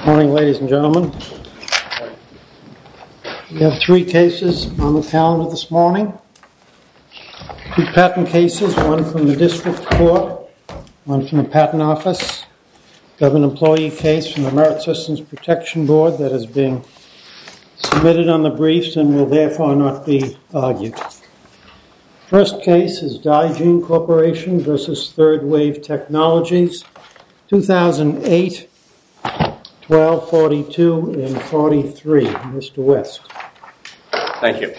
Morning, ladies and gentlemen. We have three cases on the calendar this morning. Two patent cases, one from the district court, one from the patent office. We have an employee case from the Merit Systems Protection Board that is being submitted on the briefs and will therefore not be argued. First case is Digene Corporation versus Third Wave Technologies, 2008, 1242 and 43. Mr. West. Thank you.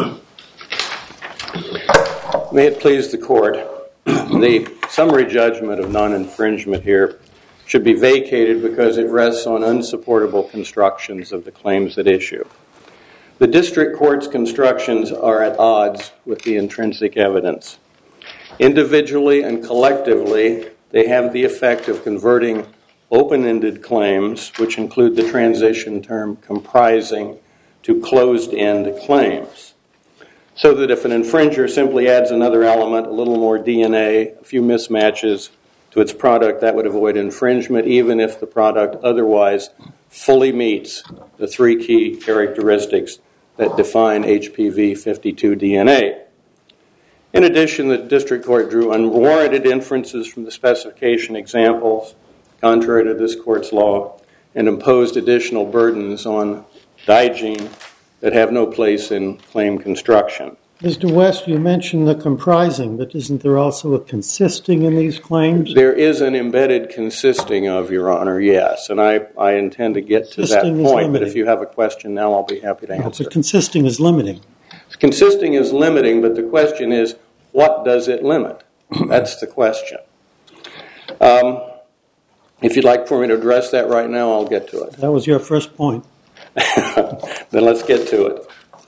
May it please the court, the summary judgment of non-infringement here should be vacated because it rests on unsupportable constructions of the claims at issue. The district court's constructions are at odds with the intrinsic evidence. Individually and collectively, they have the effect of converting open-ended claims, which include the transition term comprising, to closed-end claims. So that if an infringer simply adds another element, a little more DNA, a few mismatches to its product, that would avoid infringement, even if the product otherwise fully meets the three key characteristics that define HPV 52 DNA. In addition, the district court drew unwarranted inferences from the specification examples, contrary to this court's law, and imposed additional burdens on Digene that have no place in claim construction. Mr. West, you mentioned the comprising, but isn't there also a consisting in these claims? There is an embedded consisting of, Your Honor, yes, and I intend to get to that point, but if you have a question now, I'll be happy to answer. But consisting is limiting. Consisting is limiting, but the question is, what does it limit? That's the question. If you'd like for me to address that right now, I'll get to it. That was your first point. Then let's get to it.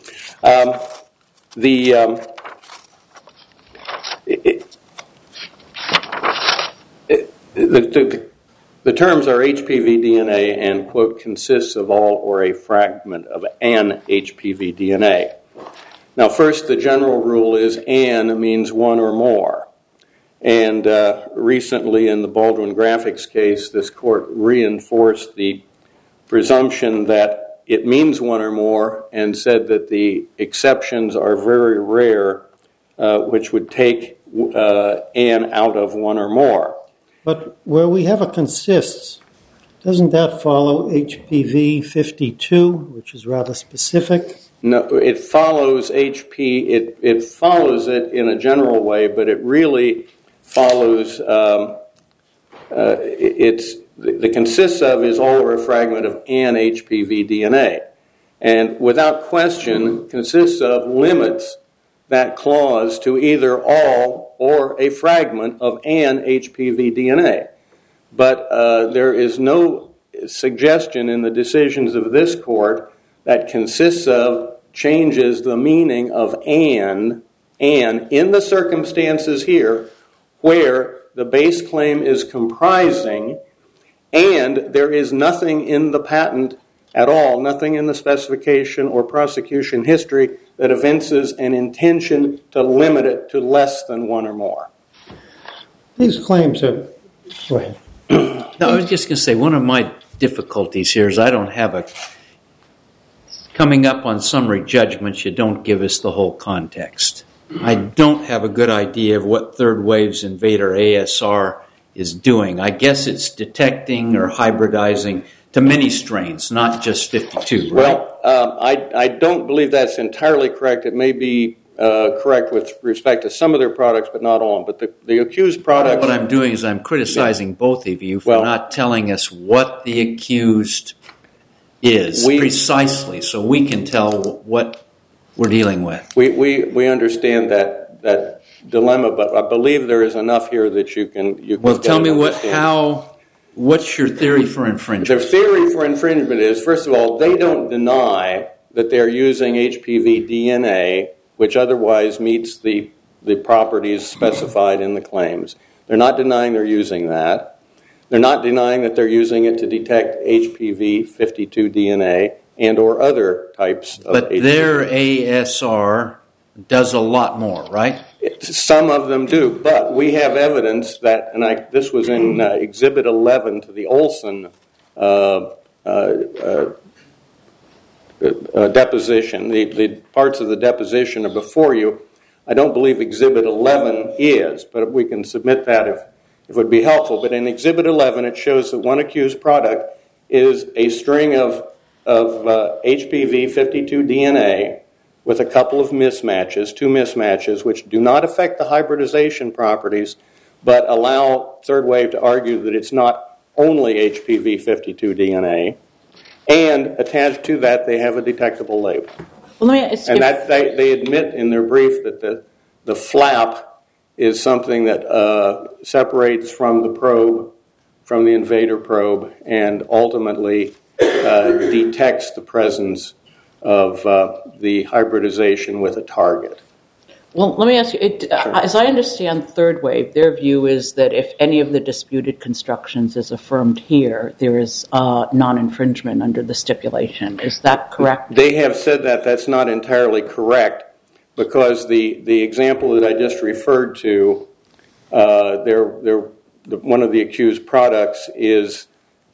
The terms are HPV DNA and, quote, consists of all or a fragment of an HPV DNA. Now, first, the general rule is an means one or more. And recently in the Baldwin Graphics case, this court reinforced the presumption that it means one or more and said that the exceptions are very rare, which would take an out of one or more. But where we have a consists, doesn't that follow HPV 52, which is rather specific? No, it follows it follows it in a general way, but it really follows, the consists of is all or a fragment of an HPV DNA. And without question, consists of limits that clause to either all or a fragment of an HPV DNA. But there is no suggestion in the decisions of this court that consists of changes the meaning of an in the circumstances here where the base claim is comprising and there is nothing in the patent at all, nothing in the specification or prosecution history that evinces an intention to limit it to less than one or more. These claims are... Go ahead. No, I was just going to say, one of my difficulties here is I don't have a... Coming up on summary judgments, you don't give us the whole context. I don't have a good idea of what Third Wave's Invader ASR is doing. I guess it's detecting or hybridizing to many strains, not just 52, right? Well, I don't believe that's entirely correct. It may be correct with respect to some of their products, but not all. But the accused products... What I'm doing is I'm criticizing both of you for not telling us what the accused is precisely, so we can tell what we're dealing with. We understand that dilemma, but I believe there is enough here that you can well, tell me what's your theory for infringement? Their theory for infringement is, first of all, they don't deny that they're using HPV DNA, which otherwise meets the properties specified in the claims. They're not denying they're using that. They're not denying that they're using it to detect HPV 52 DNA and or other types of But HPV. Their ASR does a lot more, right? Some of them do, but we have evidence that, and this was in Exhibit 11 to the Olson deposition. The parts of the deposition are before you. I don't believe Exhibit 11 is, but we can submit that if it would be helpful. But in Exhibit 11, it shows that one accused product is a string of HPV 52 DNA with a couple of mismatches, 2 mismatches, which do not affect the hybridization properties, but allow Third Wave to argue that it's not only HPV 52 DNA. And attached to that, they have a detectable label. Well, let me ask and that they admit in their brief that the flap is something that separates from the probe, from the invader probe, and ultimately detects the presence of the hybridization with a target. Well, let me ask you, Sure. As I understand Third Wave, their view is that if any of the disputed constructions is affirmed here, there is non-infringement under the stipulation. Is that correct? They have said that that's not entirely correct, because the example that I just referred to, one of the accused products is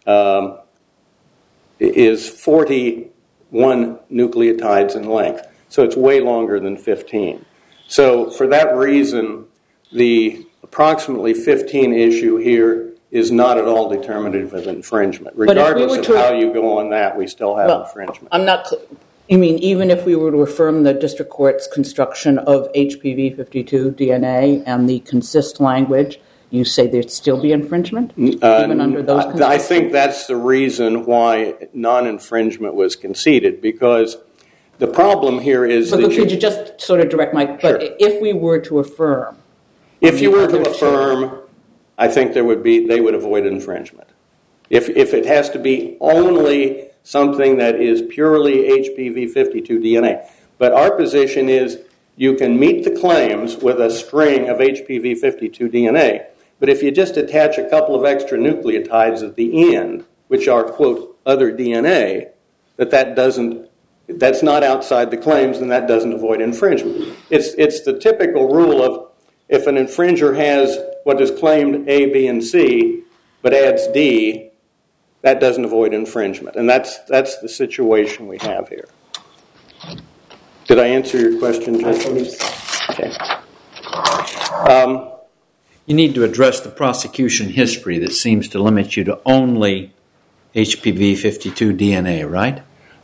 41 nucleotides in length. So it's way longer than 15. So for that reason, the approximately 15 issue here is not at all determinative of infringement. Regardless of how you go on that, we still have infringement. I'm not. You mean even if we were to affirm the district court's construction of HPV 52 DNA and the consist language, you say there'd still be infringement even under those constructions? I think that's the reason why non-infringement was conceded, because the problem here is But could you just sort of direct my... But Sure. if we were to affirm... If you were to affirm, I think they would avoid infringement. If it has to be only something that is purely HPV 52 DNA. But our position is you can meet the claims with a string of HPV 52 DNA, but if you just attach a couple of extra nucleotides at the end, which are, quote, other DNA, that's not outside the claims, and that doesn't avoid infringement. It's the typical rule of if an infringer has what is claimed A, B, and C, but adds D, that doesn't avoid infringement. And that's the situation we have here. Did I answer your question, Judge? Okay. You need to address the prosecution history that seems to limit you to only HPV 52 DNA, right?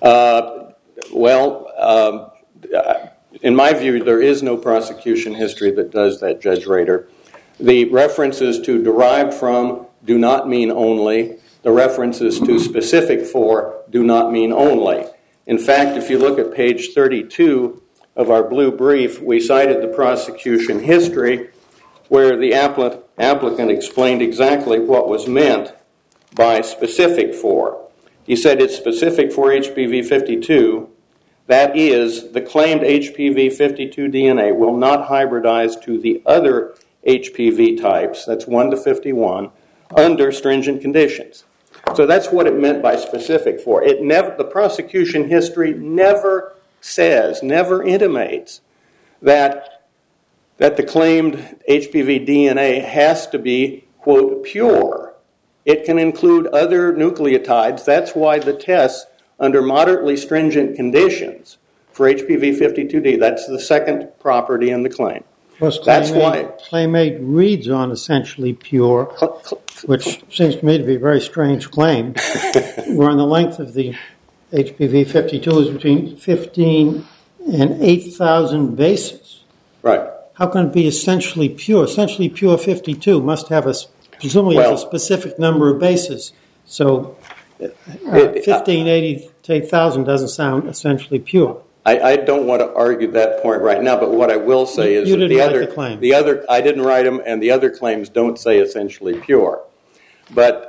In my view, there is no prosecution history that does that, Judge Rader. The references to derived from do not mean only. The references to specific for do not mean only. In fact, if you look at page 32 of our blue brief, we cited the prosecution history where the applicant explained exactly what was meant by specific for. He said it's specific for HPV 52. That is, the claimed HPV 52 DNA will not hybridize to the other HPV types, that's 1 to 51, under stringent conditions. So that's what it meant by specific for. The prosecution history never says, never intimates that the claimed HPV DNA has to be, quote, pure. It can include other nucleotides. That's why the tests under moderately stringent conditions for HPV 52D, that's the second property in the claim. Plus, That's why Claim 8 reads on essentially pure, which seems to me to be a very strange claim, where the length of the HPV 52 is between 15 and 8,000 bases. Right. How can it be essentially pure? Essentially pure 52 must have presumably has a specific number of bases. So 1580 to 8,000 doesn't sound essentially pure. I don't want to argue that point right now, but what I will say is You that didn't write the claim. I didn't write them, and the other claims don't say essentially pure. But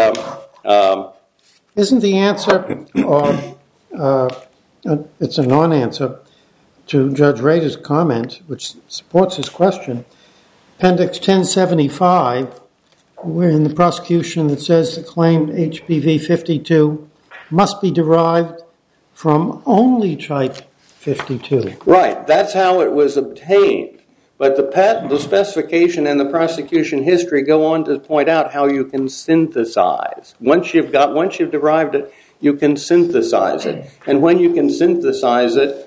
Isn't the answer, or it's a non-answer, to Judge Rader's comment, which supports his question, Appendix 1075, where in the prosecution that says the claimed HPV 52 must be derived from only type 52. Right, that's how it was obtained. But the specification and the prosecution history go on to point out how you can synthesize. Once you've derived it, you can synthesize it. And when you can synthesize it,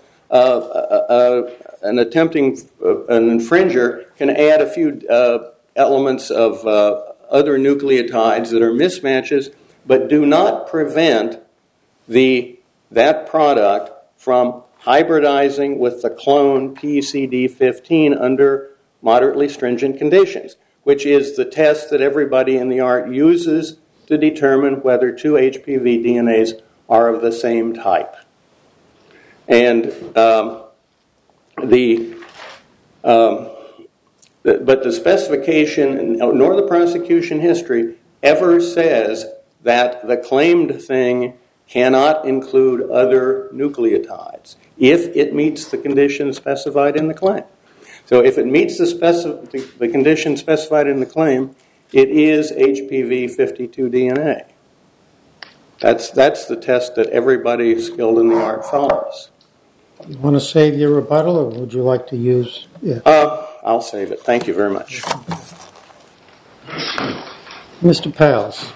an infringer can add a few elements of other nucleotides that are mismatches, but do not prevent that product from hybridizing with the clone PCD15 under moderately stringent conditions, which is the test that everybody in the art uses to determine whether two HPV DNAs are of the same type. And but the specification nor the prosecution history ever says that the claimed thing cannot include other nucleotides if it meets the conditions specified in the claim. So if it meets the conditions specified in the claim, it is HPV52 DNA. That's the test that everybody skilled in the art follows. You want to save your rebuttal, or would you like to use it? I'll save it. Thank you very much. Mr. Pals.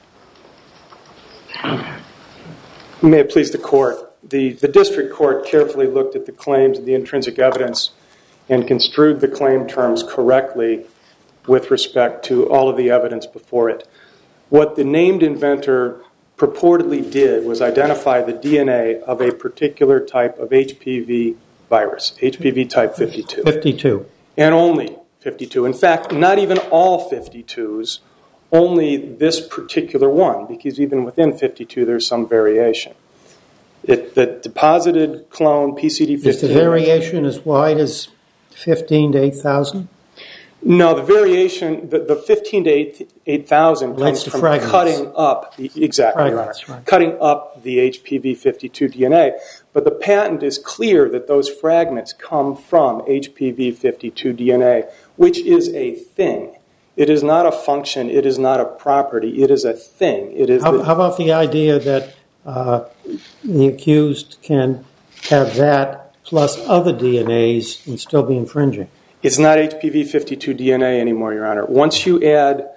May it please the court. The district court carefully looked at the claims and the intrinsic evidence and construed the claim terms correctly with respect to all of the evidence before it. What the named inventor purportedly did was identify the DNA of a particular type of HPV virus, HPV type 52. 52. And only 52. In fact, not even all 52s, only this particular one, because even within 52 there's some variation. The deposited clone PCD15... Is the variation as wide as 15 to 8,000? No, the variation, the 15 to 8,000 comes from cutting up, exactly, Your Honor, right. Cutting up the HPV52 DNA. But the patent is clear that those fragments come from HPV52 DNA, which is a thing. It is not a function. It is not a property. It is a thing. It is. How about the idea that the accused can have that plus other DNAs and still be infringing? It's not HPV52 DNA anymore, Your Honor. Once you add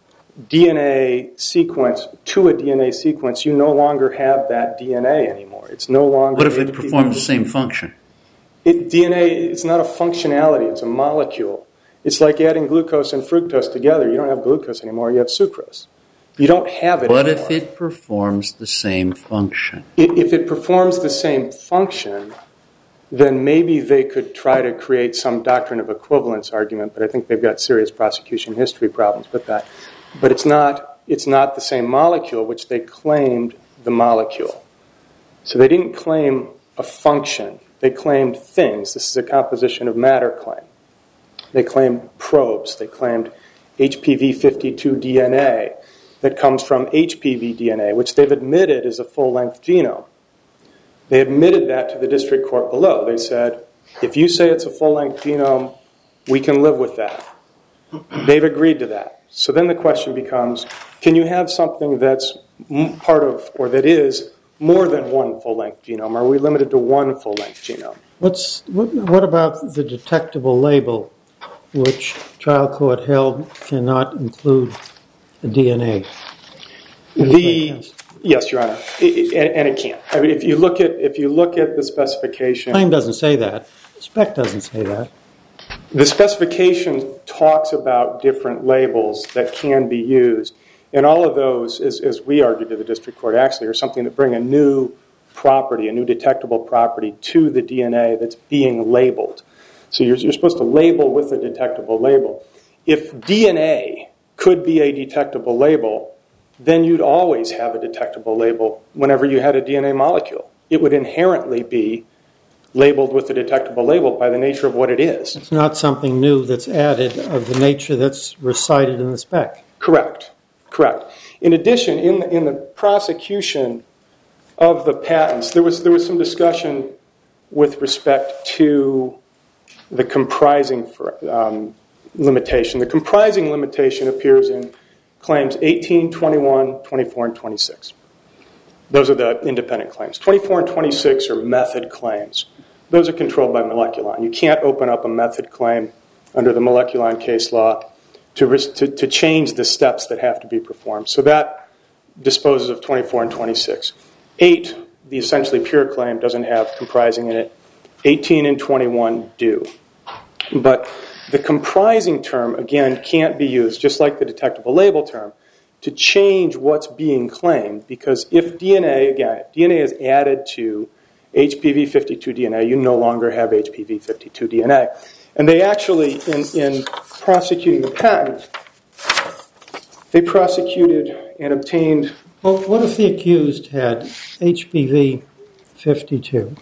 DNA sequence to a DNA sequence, you no longer have that DNA anymore. It's no longer. What if it performs the same function? DNA, it's not a functionality. It's a molecule. It's like adding glucose and fructose together. You don't have glucose anymore. You have sucrose. You don't have it What anymore. if it performs the same function? If it performs the same function, then maybe they could try to create some doctrine of equivalence argument, but I think they've got serious prosecution history problems with that. But it's not the same molecule, which they claimed the molecule. So they didn't claim a function. They claimed things. This is a composition of matter claim. They claimed probes. They claimed HPV52 DNA that comes from HPV DNA, which they've admitted is a full-length genome. They admitted that to the district court below. They said, if you say it's a full-length genome, we can live with that. They've agreed to that. So then the question becomes, can you have something that's part of, or that is more than one full-length genome? Are we limited to one full-length genome? What about the detectable label, which trial court held cannot include the DNA? Yes, Your Honor, and it can't. I mean, if you look at the specification, the claim doesn't say that. The spec doesn't say that. The specification talks about different labels that can be used, and all of those, as we argued to the district court, actually are something that bring a new property, a new detectable property to the DNA that's being labeled. So you're supposed to label with a detectable label. If DNA could be a detectable label, then you'd always have a detectable label whenever you had a DNA molecule. It would inherently be labeled with a detectable label by the nature of what it is. It's not something new that's added of the nature that's recited in the spec. Correct. In addition, in the prosecution of the patents, there was some discussion with respect to the comprising limitation. The comprising limitation appears in claims 18, 21, 24, and 26. Those are the independent claims. 24 and 26 are method claims. Those are controlled by Moleculon. You can't open up a method claim under the Moleculon case law to change the steps that have to be performed. So that disposes of 24 and 26. 8, the essentially pure claim, doesn't have comprising in it. 18 and 21 do. But the comprising term, again, can't be used, just like the detectable label term, to change what's being claimed, because if DNA is added to HPV52 DNA, you no longer have HPV52 DNA. And they actually, in prosecuting the patent, they prosecuted and obtained... Well, what if the accused had HPV52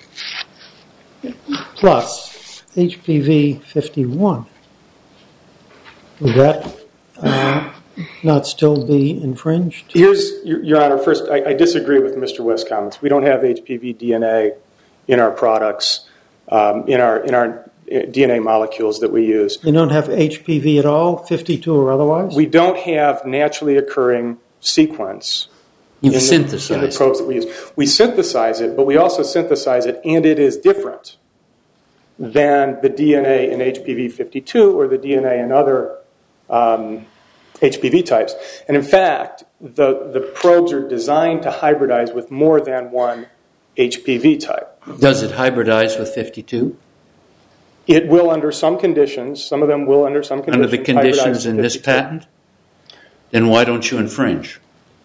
plus HPV51? Would that not still be infringed? Here's, Your Honor, first, I disagree with Mr. West's comments. We don't have HPV DNA in our products, in our DNA molecules that we use. You don't have HPV at all, 52 or otherwise? We don't have naturally occurring sequence in the probes that we use. We synthesize it, but we also synthesize it, and it is different than the DNA in HPV52 or the DNA in other HPV types. And in fact, the probes are designed to hybridize with more than one HPV type. Does it hybridize with 52? It will under some conditions. Some of them will under some conditions. Under the conditions in this patent? Then why don't you infringe?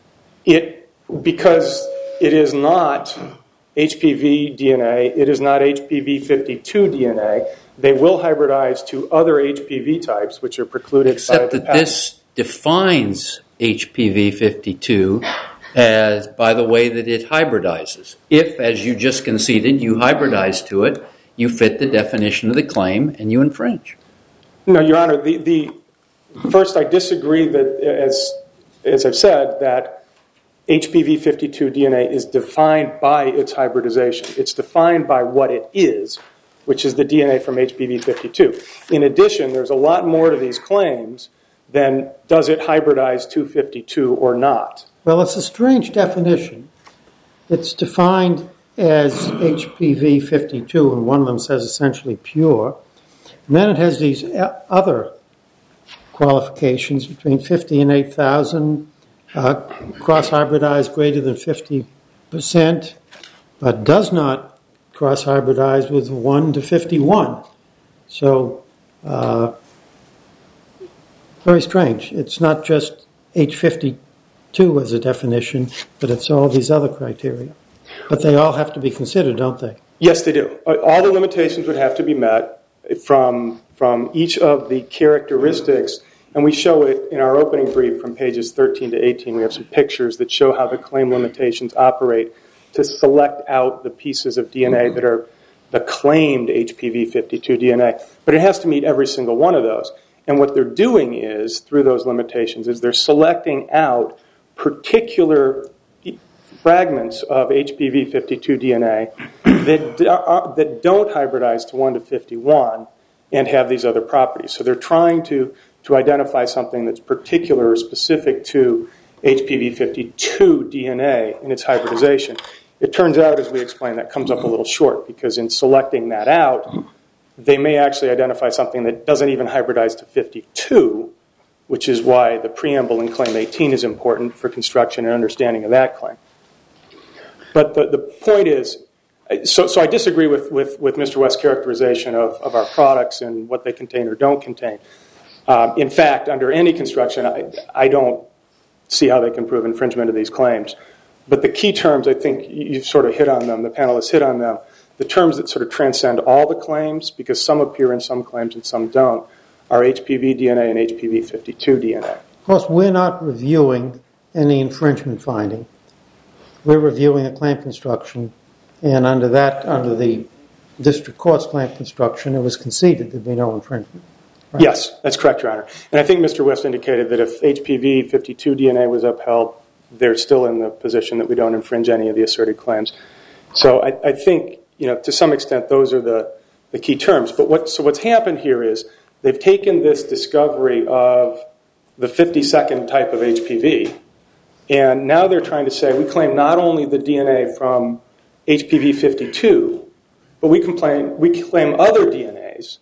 Because it is not HPV DNA. It is not HPV52 DNA. They will hybridize to other HPV types, which are precluded by the patent. Except that this defines HPV52 as by the way that it hybridizes. If, as you just conceded, you hybridize to it, you fit the definition of the claim and you infringe. No, Your Honor. First, I disagree that, as I've said, that HPV52 DNA is defined by its hybridization. It's defined by what it is, which is the DNA from HPV52. In addition, there's a lot more to these claims than does it hybridize to 52 or not. Well, it's a strange definition. It's defined as HPV52, and one of them says essentially pure. And then it has these other qualifications between 50 and 8,000, cross-hybridized greater than 50%, but does not cross-hybridize with 1 to 51. So, very strange. It's not just H52 as a definition, but it's all these other criteria. But they all have to be considered, don't they? Yes, they do. All the limitations would have to be met from each of the characteristics, and we show it in our opening brief from pages 13 to 18. We have some pictures that show how the claim limitations operate to select out the pieces of DNA that are the claimed HPV52 DNA. But it has to meet every single one of those. And what they're doing is, through those limitations, is they're selecting out particular fragments of HPV52 DNA that don't hybridize to 1 to 51 and have these other properties. So they're trying to identify something that's particular or specific to HPV52 DNA in its hybridization. It turns out, as we explained, that comes up a little short, because in selecting that out, they may actually identify something that doesn't even hybridize to 52, which is why the preamble in Claim 18 is important for construction and understanding of that claim. But the point is, so I disagree with Mr. West's characterization of our products and what they contain or don't contain. In fact, under any construction, I don't see how they can prove infringement of these claims. But the key terms, I think you sort of hit on them, the panelists hit on them, the terms that sort of transcend all the claims, because some appear in some claims and some don't, are HPV DNA and HPV52 DNA. Of course, we're not reviewing any infringement finding. We're reviewing a claim construction, and under the district court's claim construction, it was conceded there'd be no infringement. Right? Yes, that's correct, Your Honor. And I think Mr. West indicated that if HPV52 DNA was upheld, they're still in the position that we don't infringe any of the asserted claims. So I think, to some extent, those are the key terms. But what's happened here is they've taken this discovery of the 52nd type of HPV, and now they're trying to say we claim not only the DNA from HPV52, but we claim other DNAs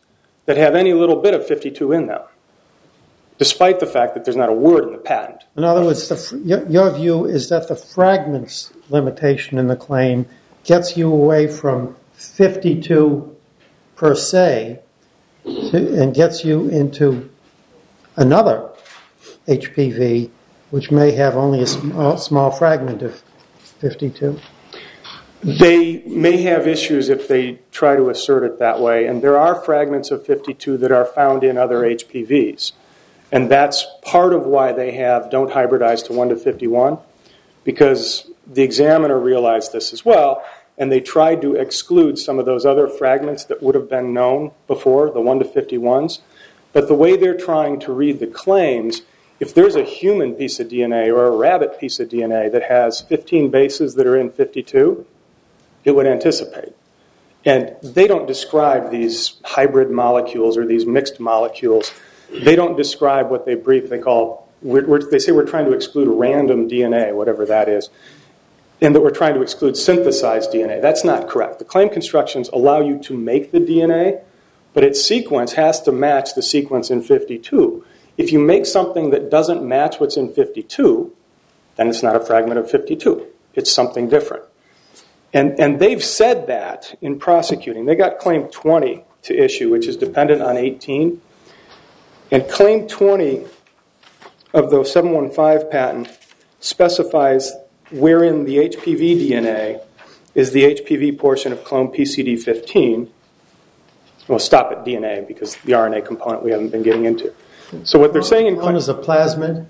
that have any little bit of 52 in them, despite the fact that there's not a word in the patent. In other words, your view is that the fragments limitation in the claim gets you away from 52 per se and gets you into another HPV, which may have only a small fragment of 52. They may have issues if they try to assert it that way, and there are fragments of 52 that are found in other HPVs. And that's part of why they have don't hybridize to 1 to 51, because the examiner realized this as well, and they tried to exclude some of those other fragments that would have been known before, the 1 to 51s. But the way they're trying to read the claims, if there's a human piece of DNA or a rabbit piece of DNA that has 15 bases that are in 52, it would anticipate. And they don't describe these hybrid molecules or these mixed molecules. They don't describe what they brief. They say we're trying to exclude random DNA, whatever that is, and that we're trying to exclude synthesized DNA. That's not correct. The claim constructions allow you to make the DNA, but its sequence has to match the sequence in 52. If you make something that doesn't match what's in 52, then it's not a fragment of 52. It's something different. And they've said that in prosecuting. They got Claim 20 to issue, which is dependent on 18. And Claim 20 of the 715 patent specifies wherein the HPV DNA is the HPV portion of clone PCD15. We'll stop at DNA because the RNA component we haven't been getting into. So what they're saying in Clone is a plasmid?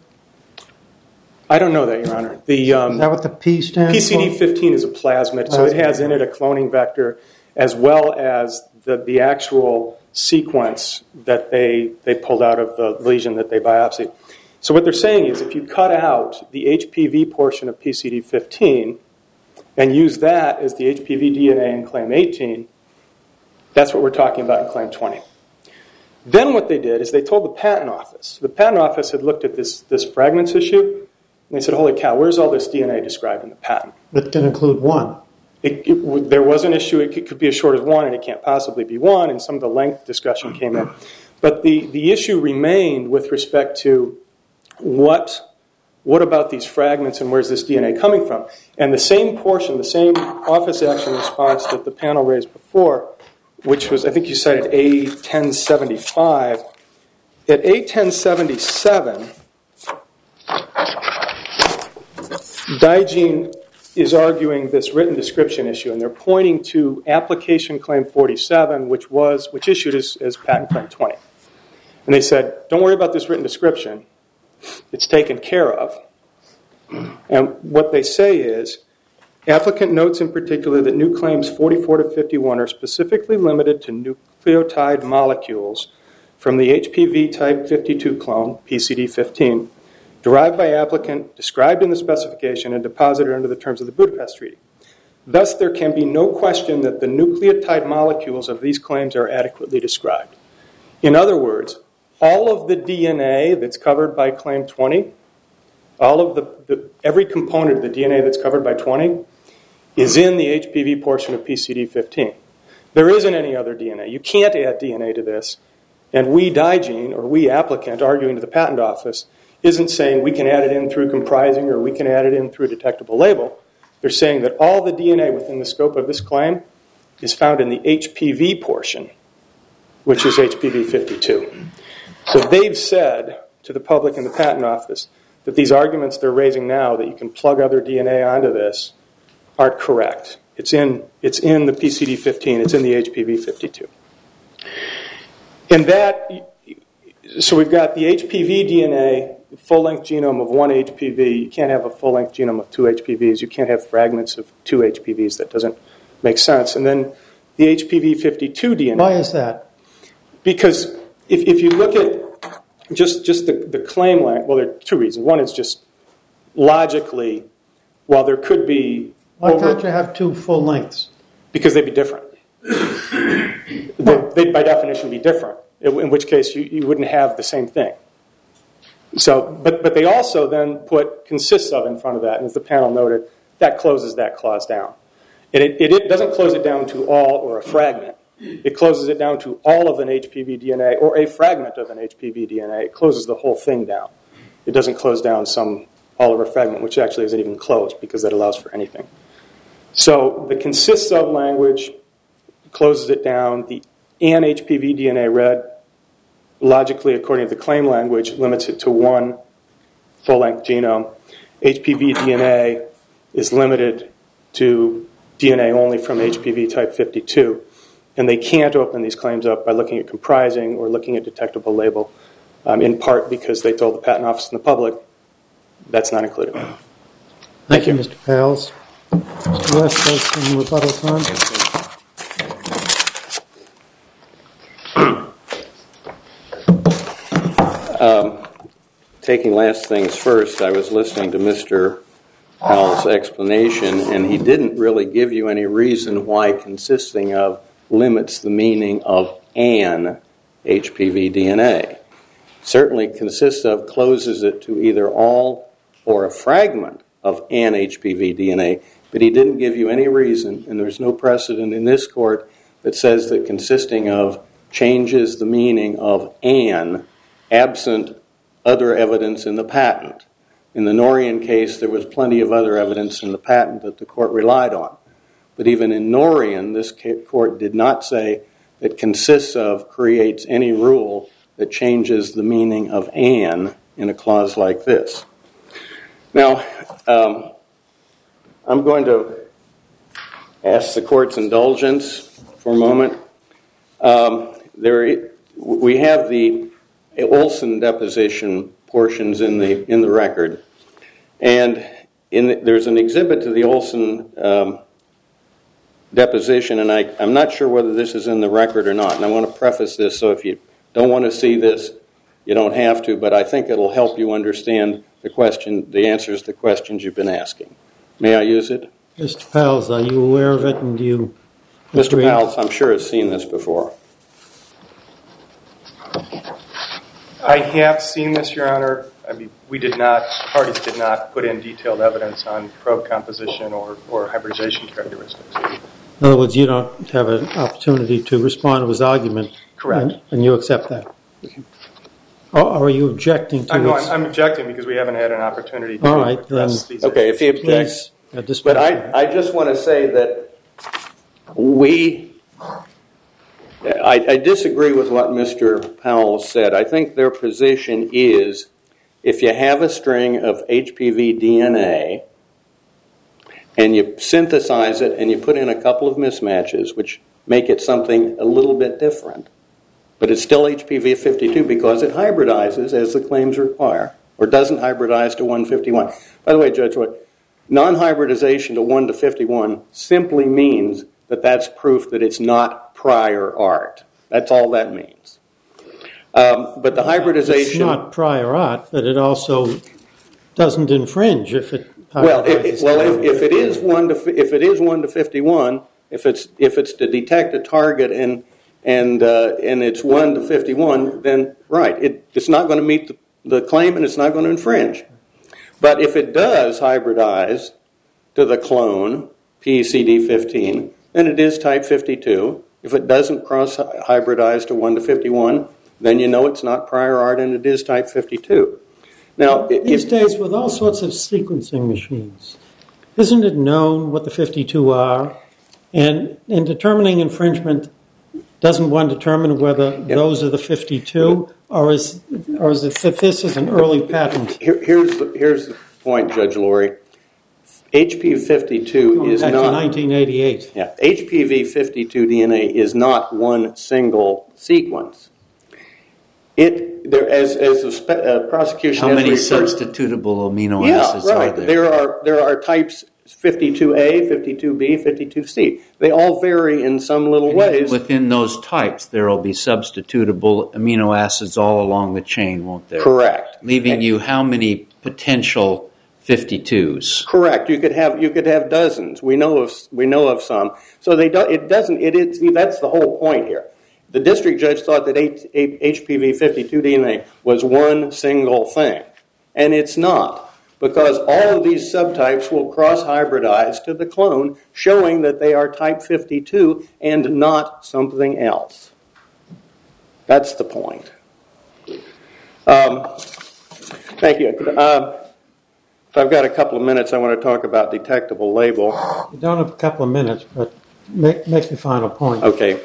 I don't know that, Your Honor. Is that what the P stands for? PCD15 is a plasmid, so it has in it a cloning vector as well as the actual sequence that they pulled out of the lesion that they biopsied. So what they're saying is if you cut out the HPV portion of PCD15 and use that as the HPV DNA in Claim 18, that's what we're talking about in Claim 20. Then what they did is they told the Patent Office. The Patent Office had looked at this fragments issue, and they said, holy cow, where's all this DNA described in the patent? It can include one. There was an issue. It could be as short as 1, and it can't possibly be 1, and some of the length discussion came in. But the issue remained with respect to what about these fragments and where's this DNA coming from? And the same portion, the same office action response that the panel raised before, which was, I think you cited A1075. At A1077, Digene is arguing this written description issue, and they're pointing to application claim 47, which issued as patent claim 20. And they said, don't worry about this written description. It's taken care of. And what they say is, applicant notes in particular that new claims 44 to 51 are specifically limited to nucleotide molecules from the HPV type 52 clone, PCD15, derived by applicant, described in the specification, and deposited under the terms of the Budapest Treaty. Thus, there can be no question that the nucleotide molecules of these claims are adequately described. In other words, all of the DNA that's covered by Claim 20, all of every component of the DNA that's covered by 20 is in the HPV portion of PCD15. There isn't any other DNA. You can't add DNA to this. And we, Digene, or we, applicant, arguing to the patent office, isn't saying we can add it in through comprising or we can add it in through a detectable label. They're saying that all the DNA within the scope of this claim is found in the HPV portion, which is HPV 52. So they've said to the public and the patent office that these arguments they're raising now that you can plug other DNA onto this aren't correct. It's in the PCD15. It's in the HPV 52. And so we've got the HPV DNA, full-length genome of one HPV. You can't have a full-length genome of two HPVs. You can't have fragments of two HPVs. That doesn't make sense. And then the HPV 52 DNA. Why is that? Because if you look at just the claim line, well, there are two reasons. One is just logically, while there could be... Why can't you have two full lengths? Because they'd be different. They'd by definition be different, in which case you wouldn't have the same thing. So, but they also then put consists of in front of that, and as the panel noted, that closes that clause down. And it doesn't close it down to all or a fragment. it closes it down to all of an HPV DNA or a fragment of an HPV DNA. It closes the whole thing down. It doesn't close down some all-over fragment, which actually isn't even closed because that allows for anything. So the consists of language closes it down. The an HPV DNA read, logically, according to the claim language, limits it to one full-length genome. HPV DNA is limited to DNA only from HPV type 52. And they can't open these claims up by looking at comprising or looking at detectable label, in part because they told the Patent Office and the public that's not included. Thank you, Mr. Pals. Mr. West has some rebuttal time. Taking last things first, I was listening to Mr. Powell's explanation, and he didn't really give you any reason why consisting of limits the meaning of an HPV DNA. Certainly consists of closes it to either all or a fragment of an HPV DNA, but he didn't give you any reason, and there's no precedent in this court that says that consisting of changes the meaning of an absent other evidence in the patent. In the Norian case, there was plenty of other evidence in the patent that the court relied on. But even in Norian, this court did not say that consists of creates any rule that changes the meaning of an in a clause like this. Now, I'm going to ask the court's indulgence for a moment. We have the Olson deposition portions in the record, and there's an exhibit to the Olson deposition, and I'm not sure whether this is in the record or not. And I want to preface this, so if you don't want to see this, you don't have to, but I think it'll help you understand the answers to the questions you've been asking. May I use it? Mr. Pals, are you aware of it, and do you Mr. agree? Pals, I'm sure, has seen this before. I have seen this, Your Honor. I mean, parties did not put in detailed evidence on probe composition or hybridization characteristics. In other words, you don't have an opportunity to respond to his argument. Correct. And you accept that. Or are you objecting to it? I'm objecting because we haven't had an opportunity to address these Okay, if he issues. objects. But I just want to say that I disagree with what Mr. Powell said. I think their position is if you have a string of HPV DNA and you synthesize it and you put in a couple of mismatches, which make it something a little bit different, but it's still HPV 52 because it hybridizes as the claims require, or doesn't hybridize to 151. By the way, Judge Wood, non-hybridization to 1 to 51 simply means that that's proof that it's not prior art. That's all that means. But the hybridization... It's not prior art, but it also doesn't infringe if it... If it is 1 to 51, if it's to detect a target and it's 1 to 51, then right, it's not going to meet the claim and it's not going to infringe. But if it does hybridize to the clone PCD15, then it is type 52. If it doesn't cross-hybridize to 1 to 51, then you know it's not prior art and it is type 52. Now, these days, with all sorts of sequencing machines, isn't it known what the 52 are? And in determining infringement, doesn't one determine whether those are the 52, or is it that this is an early patent? Here's the point, Judge Lurie. HPV 52 is not... Back to 1988. Yeah, HPV 52 DNA is not one single sequence. As the prosecution... How many substitutable amino acids are there? There are types 52A, 52B, 52C. They all vary in some little ways. Within those types, there will be substitutable amino acids all along the chain, won't there? Correct. Leaving you how many potential 52s? Correct. You could have dozens. We know of some. So that's the whole point here. The district judge thought that HPV 52 DNA was one single thing, and it's not. because all of these subtypes will cross-hybridize to the clone, showing that they are type 52 and not something else. That's the point. Thank you. If I've got a couple of minutes, I want to talk about detectable label. You don't have a couple of minutes, but make your final point. Okay.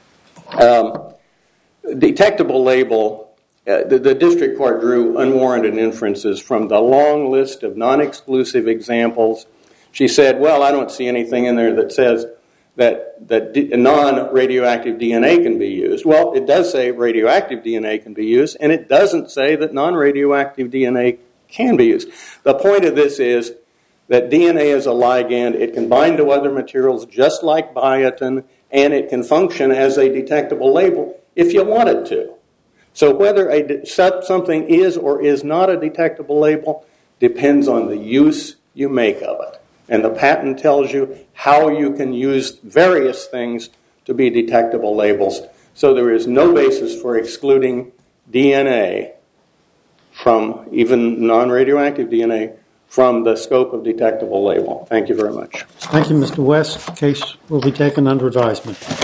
Detectable label, the district court drew unwarranted inferences from the long list of non-exclusive examples. She said, well, I don't see anything in there that says that non-radioactive DNA can be used. Well, it does say radioactive DNA can be used, and it doesn't say that non-radioactive DNA can be used. The point of this is that DNA is a ligand. It can bind to other materials just like biotin, and it can function as a detectable label if you want it to. So whether something is or is not a detectable label depends on the use you make of it. And the patent tells you how you can use various things to be detectable labels. So there is no basis for excluding DNA from, even non-radioactive DNA, from the scope of detectable label. Thank you very much. Thank you, Mr. West. The case will be taken under advisement.